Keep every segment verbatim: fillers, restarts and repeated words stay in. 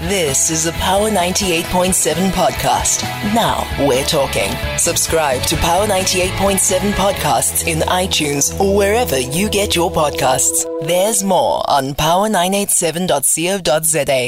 This is a Power ninety-eight point seven podcast. Now we're talking. Subscribe to Power ninety-eight point seven podcasts in iTunes or wherever you get your podcasts. There's more on power nine eight seven dot co dot za.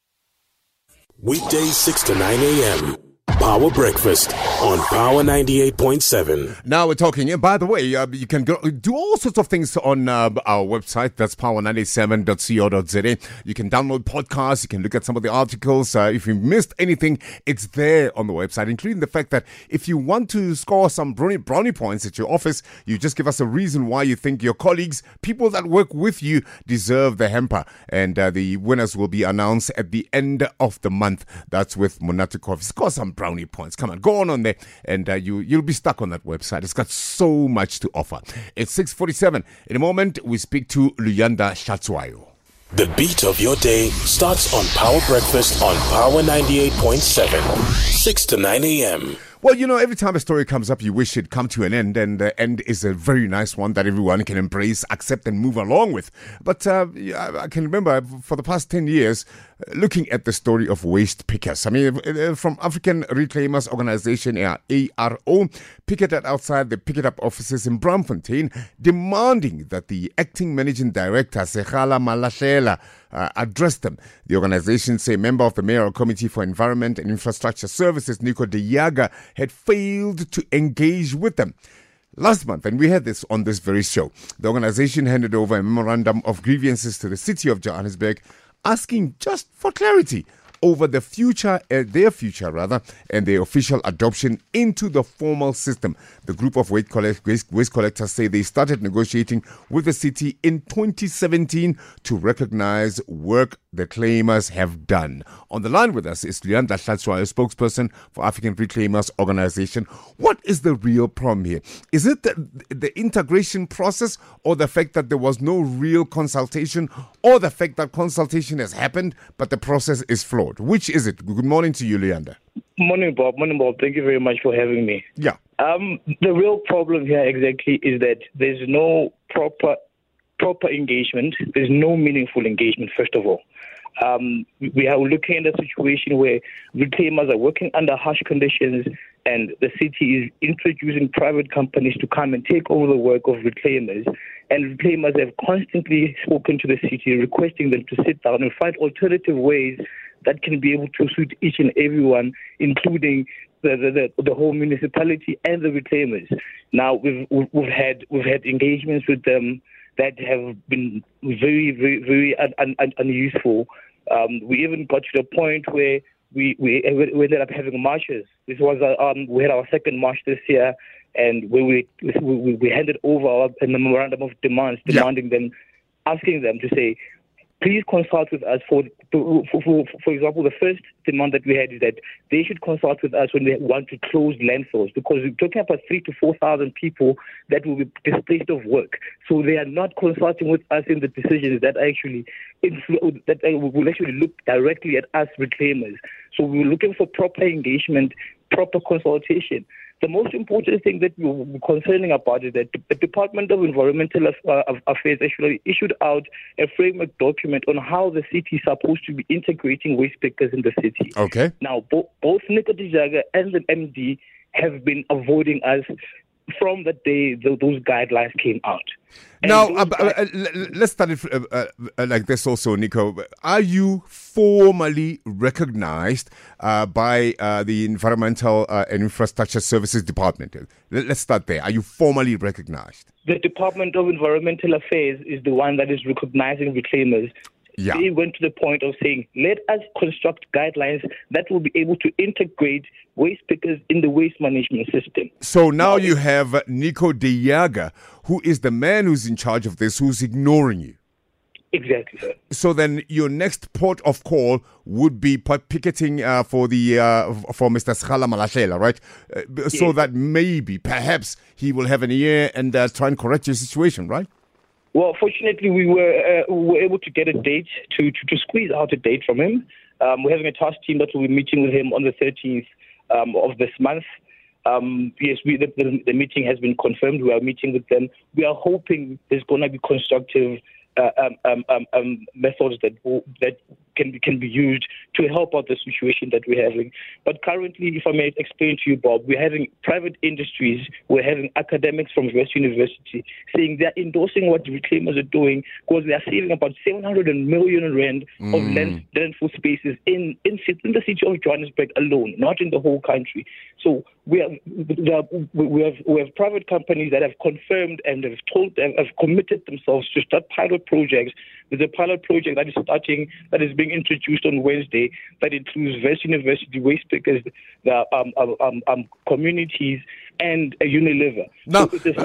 Weekdays six to nine a.m. Power Breakfast on Power ninety-eight point seven. Now we're talking, and by the way, uh, you can go, do all sorts of things on uh, our website. That's power nine eight seven dot co dot za. You can download podcasts. You can look at some of the articles. Uh, if you missed anything, it's there on the website, including the fact that if you want to score some brownie, brownie points at your office, you just give us a reason why you think your colleagues, people that work with you, deserve the hamper. And uh, the winners will be announced at the end of the month. That's with Monate Coffee. Score some brownie points. Come on, go on on there, and uh, you you'll be stuck on that website. It's got so much to offer. It's six forty-seven. In a moment, we speak to Luyanda Hlatshwayo. The beat of your day starts on Power Breakfast on Power ninety-eight point seven, six to nine a.m. Well, you know, every time a story comes up, you wish it come to an end, and the end is a very nice one that everyone can embrace, accept, and move along with. But uh, I can remember for the past ten years, looking at the story of waste pickers. I mean, from African Reclaimers Organization, A R O, picketed outside the Pick It Up offices in Braamfontein, demanding that the acting managing director, Sekgala Malashela, Uh, addressed them. The organization say a member of the Mayoral Committee for Environment and Infrastructure Services, Nico De Jager, had failed to engage with them. Last month, and we had this on this very show, the organization handed over a memorandum of grievances to the city of Johannesburg, asking just for clarity over the future, uh, their future rather, and their official adoption into the formal system. The group of waste, collect- waste, waste collectors say they started negotiating with the city in twenty seventeen to recognize work the claimers have done. On the line with us is Luyanda Hlatshwayo, spokesperson for African Reclaimers Organization. What is the real problem here? Is it the, the integration process, or the fact that there was no real consultation, or the fact that consultation has happened but the process is flawed? Which is it? Good morning to you, Luyanda. Morning, Bob. Morning, Bob. Thank you very much for having me. Yeah. Um, the real problem here exactly is that there's no proper proper engagement. There's no meaningful engagement, first of all. Um, we are looking at a situation where reclaimers are working under harsh conditions, and the city is introducing private companies to come and take over the work of reclaimers. And reclaimers have constantly spoken to the city, requesting them to sit down and find alternative ways that can be able to suit each and everyone, including the the, the, the whole municipality and the reclaimers. Now we've we've had we've had engagements with them that have been very very very un, un, unuseful. Um, we even got to the point where we we, we ended up having marches. This was uh, um, we had our second march this year, and where we we, we handed over our, a memorandum of demands, demanding yeah. them, asking them to say, please consult with us. For, for, for, for example, the first demand that we had is that they should consult with us when they want to close landfills, because we're talking about three to four thousand people that will be displaced of work. So they are not consulting with us in the decisions that actually influ- that will actually look directly at us reclaimers. So we're looking for proper engagement, proper consultation. The most important thing that we're concerning about is that the Department of Environmental Affairs actually issued out a framework document on how the city is supposed to be integrating waste pickers in the city. Okay. Now, bo- both Nico De Jager and the M D have been avoiding us from the day the, those guidelines came out. And now, uh, guide- uh, let's start it uh, uh, like this also, Nico. Are you formally recognized uh, by uh, the Environmental uh, and Infrastructure Services Department? Let's start there. Are you formally recognized? The Department of Environmental Affairs is the one that is recognizing reclaimers. Yeah. They went to the point of saying, let us construct guidelines that will be able to integrate waste pickers in the waste management system. So now, now you have Nico De Jager, who is the man who's in charge of this, who's ignoring you. Exactly, sir. So then your next port of call would be picketing uh, for the uh, for Mister Sekgala Malashela, right? Uh, yes. So that maybe, perhaps, he will have an ear and uh, try and correct your situation, right? Well, fortunately, we were uh, we were able to get a date to, to, to squeeze out a date from him. Um, we're having a task team that will be meeting with him on the thirteenth um, of this month. Um, yes, we, the, the, the meeting has been confirmed. We are meeting with them. We are hoping there's going to be constructive uh, um, um, um, methods that will, that can be, can be used to help out the situation that we're having. But currently, if I may explain to you, Bob, we're having private industries, we're having academics from West University saying they're endorsing what reclaimers are doing because they are saving about seven hundred million rand mm. of land, landfill spaces in, in, in the city of Johannesburg alone, not in the whole country. So we have, we have, we have private companies that have confirmed and have told them, have committed themselves to start pilot projects. There's a pilot project that is starting, that is being introduced on Wednesday, that includes West University, waste pickers, the um, um, um, communities, and a Unilever. Now, so this, uh,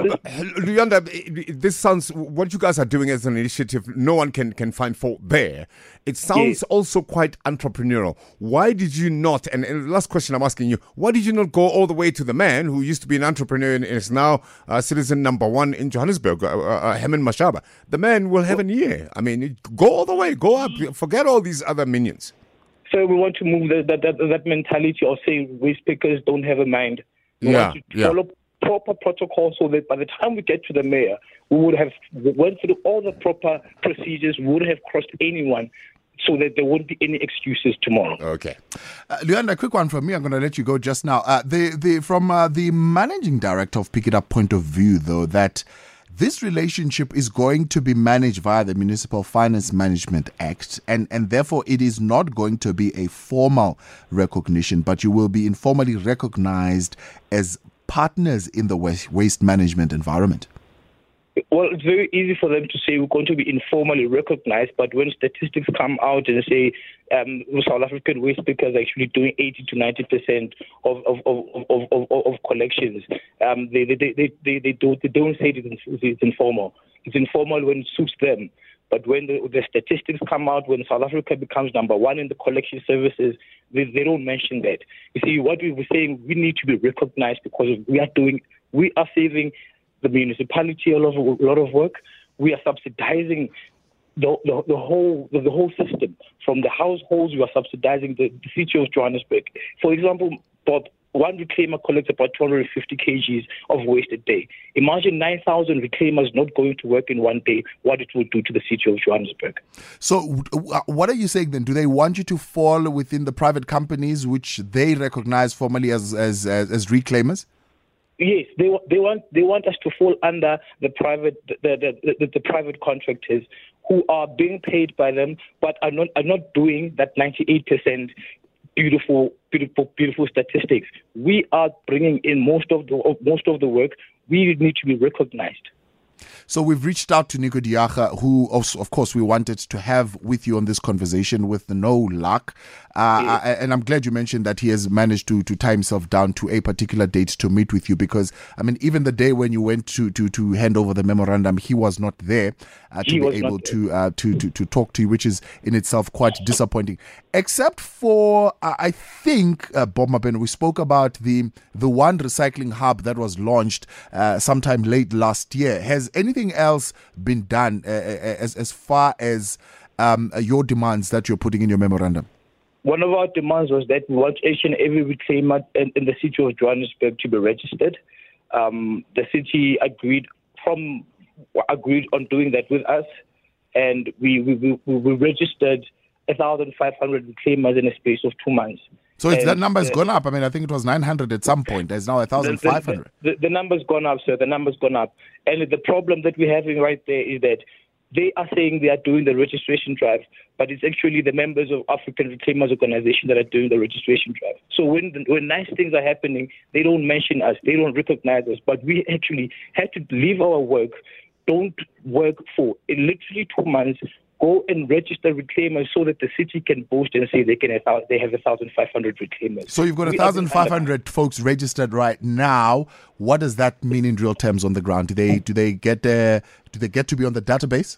Luyanda, this sounds, what you guys are doing as an initiative, no one can, can find fault there. It sounds yes. also quite entrepreneurial. Why did you not, and, and last question I'm asking you, why did you not go all the way to the man who used to be an entrepreneur and is now uh, citizen number one in Johannesburg, uh, uh, Herman Mashaba? The man will have a year. I mean, go all the way, go up, forget all these other minions. So we want to move the, that, that, that mentality of saying waste pickers don't have a mind. We yeah, want to yeah. follow proper protocol so that by the time we get to the mayor, we would have went through all the proper procedures, we wouldn't have crossed anyone, so that there won't be any excuses tomorrow. Okay. Uh, Luyanda, a quick one from me. I'm going to let you go just now. Uh, the, the, from uh, the managing director of Pick It Up point of view, though, that this relationship is going to be managed via the Municipal Finance Management Act, and, and therefore it is not going to be a formal recognition, but you will be informally recognized as partners in the waste, waste management environment. Well, it's very easy for them to say we're going to be informally recognized, but when statistics come out and say um, South African waste pickers are actually doing eighty to ninety percent of of, of, of, of, of collections, um, they, they, they, they, they, don't, they don't say it's informal. It's informal when it suits them. But when the, the statistics come out, when South Africa becomes number one in the collection services, they, they don't mention that. You see, what we were saying, we need to be recognized because we are doing, we are saving the municipality a lot of, a lot of work. We are subsidizing the, the, the whole the, the whole system. From the households, we are subsidizing the, the city of Johannesburg. For example, Bob, one reclaimer collects about two hundred fifty kilograms of waste a day. Imagine nine thousand reclaimers not going to work in one day, what it would do to the city of Johannesburg. So what are you saying then? Do they want you to fall within the private companies which they recognize formally as as, as, as reclaimers? Yes, they they want they want us to fall under the private the the, the, the private contractors who are being paid by them, but are not are not doing that ninety-eight percent beautiful beautiful beautiful statistics. We are bringing in most of the most of the work. We need to be recognized. So we've reached out to Nico Diaga, who, also, of course, we wanted to have with you on this conversation with no luck. Uh, yeah. I, and I'm glad you mentioned that he has managed to, to tie himself down to a particular date to meet with you because, I mean, even the day when you went to, to, to hand over the memorandum, he was not there uh, to he be able to, uh, to, to, to talk to you, which is in itself quite disappointing. Except for, uh, I think, uh, Bob Mabena, we spoke about the, the one recycling hub that was launched uh, sometime late last year. Has anything else been done uh, as as far as um, your demands that you're putting in your memorandum? One of our demands was that we want each and every reclaimer in, in the city of Johannesburg to be registered. Um, the city agreed from agreed on doing that with us, and we we, we, we registered one thousand five hundred reclaimers in a space of two months. So it's, and, that number has uh, gone up. I mean, I think it was nine hundred at some point. There's now one thousand five hundred. The, the, the, the number's gone up, sir. The number's gone up. And the problem that we're having right there is that they are saying they are doing the registration drive, but it's actually the members of African Reclaimers Organization that are doing the registration drive. So when when nice things are happening, they don't mention us, they don't recognize us, but we actually had to leave our work, don't work for in literally two months, go and register reclaimers so that the city can boast and say they can have, they have one thousand five hundred reclaimers. So you've got one thousand five hundred folks registered right now. What does that mean in real terms on the ground? Do they do they get uh, do they get to be on the database?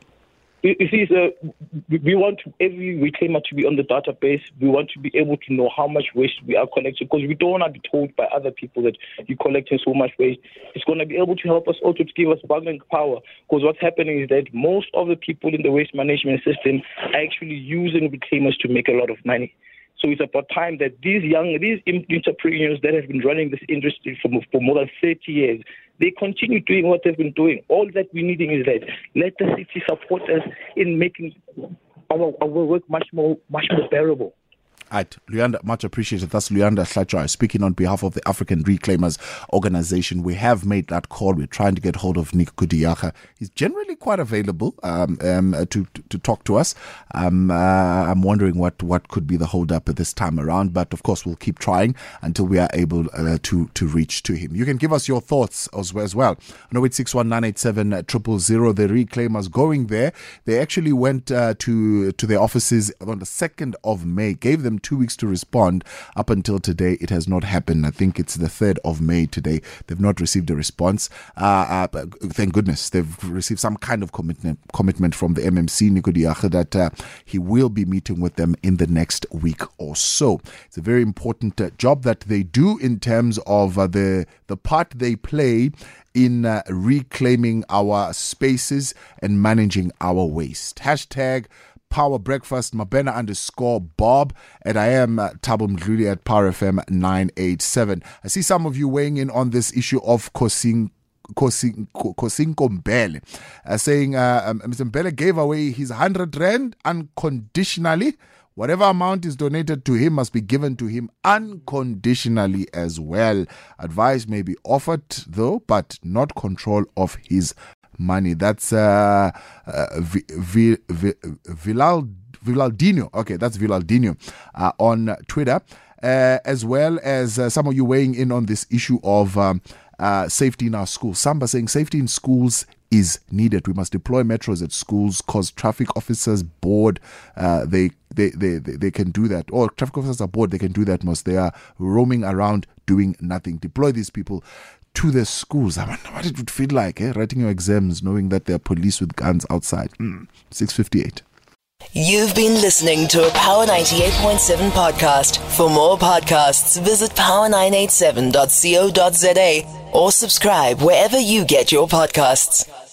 You see, sir, we want every reclaimer to be on the database. We want to be able to know how much waste we are collecting because we don't want to be told by other people that you're collecting so much waste. It's going to be able to help us also to give us bargaining power because what's happening is that most of the people in the waste management system are actually using reclaimers to make a lot of money. So it's about time that these young, these entrepreneurs that have been running this industry for, for more than thirty years, they continue doing what they've been doing. All that we're needing is that let the city support us in making our, our work much more much more bearable. Right, Luyanda, much appreciated. That's Luyanda Hlachai speaking on behalf of the African Reclaimers Organization. We have made that call. We're trying to get hold of Nico Kodiaga. He's generally quite available um, um, to, to to talk to us. Um, uh, I'm wondering what, what could be the hold up at this time around, but of course we'll keep trying until we are able uh, to to reach to him. You can give us your thoughts as well. As well. oh eight six one nine eight seven zero zero zero. The Reclaimers going there. They actually went uh, to to their offices on the second of May. Gave them two weeks to respond. Up until today, it has not happened. I think it's the third of May today. They've not received a response. Uh, uh, thank goodness they've received some kind of commitment commitment from the M M C, Nico Kodiaga, that uh, he will be meeting with them in the next week or so. It's a very important uh, job that they do in terms of uh, the the part they play in uh, reclaiming our spaces and managing our waste. Hashtag Power Breakfast, Mabena underscore Bob, and I am uh, Thabo Mdluli at Power F M nine eighty-seven. I see some of you weighing in on this issue of Kosing Kosing Kosinko Mbele, uh, saying uh, um, Mister Mbele gave away his one hundred rand unconditionally. Whatever amount is donated to him must be given to him unconditionally as well. Advice may be offered, though, but not control of his money. That's uh, uh, v- v- v- Vilal, Vilaldino. Okay, that's Vilaldino uh, on Twitter. Uh, as well as uh, some of you weighing in on this issue of um, uh, safety in our schools. Samba saying safety in schools is needed. We must deploy metros at schools because traffic officers bored. Uh, they, they, they, they, they can do that. Or traffic officers are bored. They can do that most. They are roaming around doing nothing. Deploy these people to the schools. I wonder what it would feel like, eh? Writing your exams, knowing that there are police with guns outside. Mm. six fifty-eight. You've been listening to a Power ninety-eight point seven podcast. For more podcasts, visit power nine eight seven dot co dot za or subscribe wherever you get your podcasts.